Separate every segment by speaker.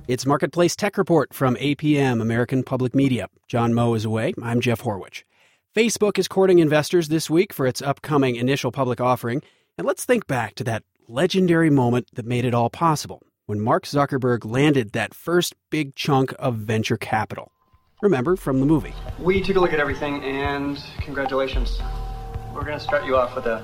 Speaker 1: It's Marketplace Tech Report from APM, American Public Media. John Moe is away. I'm Jeff Horwich. Facebook is courting investors this week for its upcoming initial public offering. And let's think back to that legendary moment that made it all possible, when Mark Zuckerberg landed that first big chunk of venture capital. Remember from the movie.
Speaker 2: We took a look at everything, and congratulations. We're going to start you off with a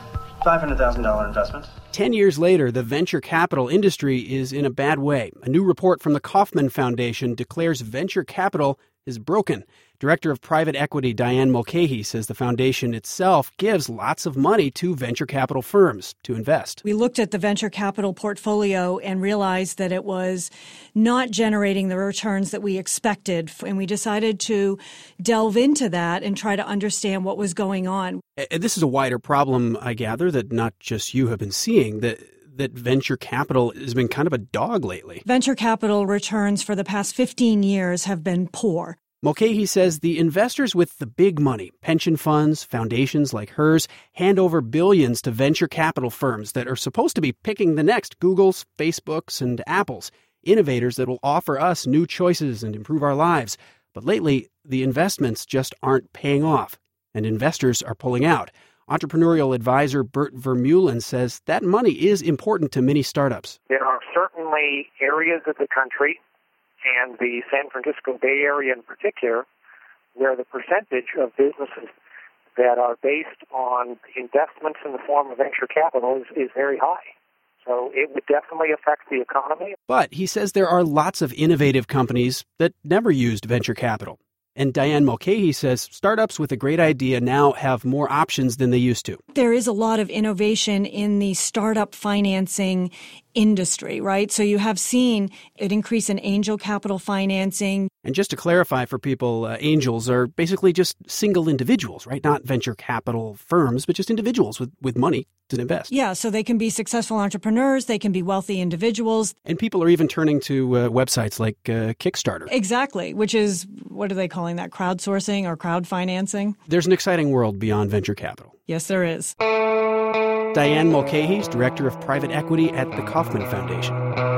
Speaker 2: $500,000 investment.
Speaker 1: 10 years later, the venture capital industry is in a bad way. A new report from the Kauffman Foundation declares venture capital is broken. Director of Private Equity Diane Mulcahy says the foundation itself gives lots of money to venture capital firms to invest.
Speaker 3: We looked at the venture capital portfolio and realized that it was not generating the returns that we expected, and we decided to delve into that and try to understand what was going on.
Speaker 1: This is a wider problem, I gather, that not just you have been seeing, that venture capital has been kind of a dog lately.
Speaker 3: Venture capital returns for the past 15 years have been poor.
Speaker 1: Mulcahy says the investors with the big money, pension funds, foundations like hers, hand over billions to venture capital firms that are supposed to be picking the next Googles, Facebooks, and Apples, innovators that will offer us new choices and improve our lives. But lately, the investments just aren't paying off, and investors are pulling out. Entrepreneurial advisor Bert Vermeulen says that money is important to many startups.
Speaker 4: There are certainly areas of the country, and the San Francisco Bay Area in particular, where the percentage of businesses that are based on investments in the form of venture capital is very high. So it would definitely affect the economy.
Speaker 1: But he says there are lots of innovative companies that never used venture capital. And Diane Mulcahy says startups with a great idea now have more options than they used to.
Speaker 3: There is a lot of innovation in the startup financing industry, right? So you have seen an increase in angel capital financing.
Speaker 1: And just to clarify for people, angels are basically just single individuals, right? Not venture capital firms, but just individuals with money to invest.
Speaker 3: Yeah, so they can be successful entrepreneurs, they can be wealthy individuals.
Speaker 1: And people are even turning to websites like Kickstarter.
Speaker 3: Exactly, which is, what are they calling that, crowdsourcing or crowdfinancing?
Speaker 1: There's an exciting world beyond venture capital.
Speaker 3: Yes, there is.
Speaker 1: Diane Mulcahy is Director of Private Equity at the Kauffman Foundation.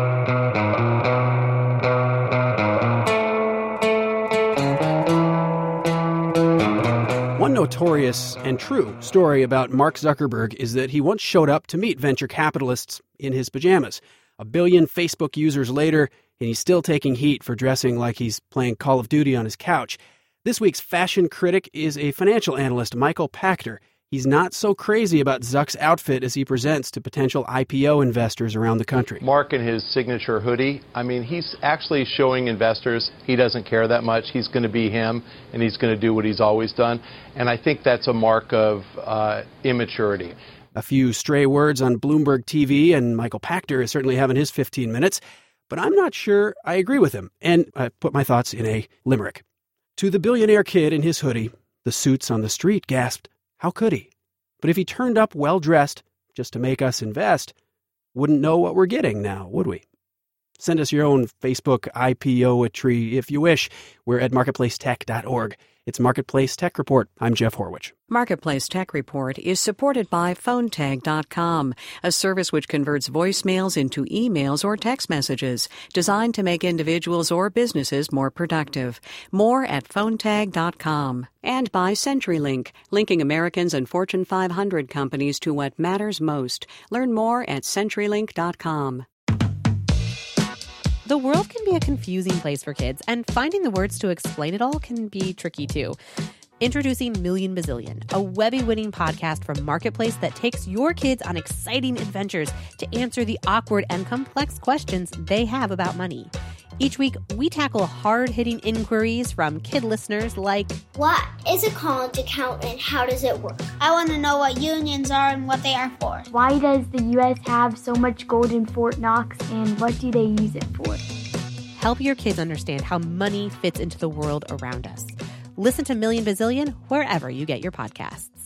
Speaker 1: One notorious and true story about Mark Zuckerberg is that he once showed up to meet venture capitalists in his pajamas. 1 billion Facebook users later, and he's still taking heat for dressing like he's playing Call of Duty on his couch. This week's fashion critic is a financial analyst, Michael Pachter. He's not so crazy about Zuck's outfit as he presents to potential IPO investors around the country.
Speaker 5: Mark in his signature hoodie, he's actually showing investors he doesn't care that much. He's going to be him, and he's going to do what he's always done. And I think that's a mark of immaturity.
Speaker 1: A few stray words on Bloomberg TV, and Michael Pachter is certainly having his 15 minutes. But I'm not sure I agree with him, and I put my thoughts in a limerick. To the billionaire kid in his hoodie, the suits on the street gasped, how could he? But if he turned up well-dressed just to make us invest, wouldn't know what we're getting now, would we? Send us your own Facebook IPO-atry if you wish. We're at marketplacetech.org. It's Marketplace Tech Report. I'm Jeff Horwich.
Speaker 6: Marketplace Tech Report is supported by PhoneTag.com, a service which converts voicemails into emails or text messages, designed to make individuals or businesses more productive. More at PhoneTag.com. And by CenturyLink, linking Americans and Fortune 500 companies to what matters most. Learn more at CenturyLink.com.
Speaker 7: The world can be a confusing place for kids, and finding the words to explain it all can be tricky too. Introducing Million Bazillion, a Webby-winning podcast from Marketplace that takes your kids on exciting adventures to answer the awkward and complex questions they have about money. Each week, we tackle hard-hitting inquiries from kid listeners like,
Speaker 8: what is a college account and how does it work? I want to know what unions are and what they are for.
Speaker 9: Why does the U.S. have so much gold in Fort Knox and what do they use it for?
Speaker 7: Help your kids understand how money fits into the world around us. Listen to Million Bazillion wherever you get your podcasts.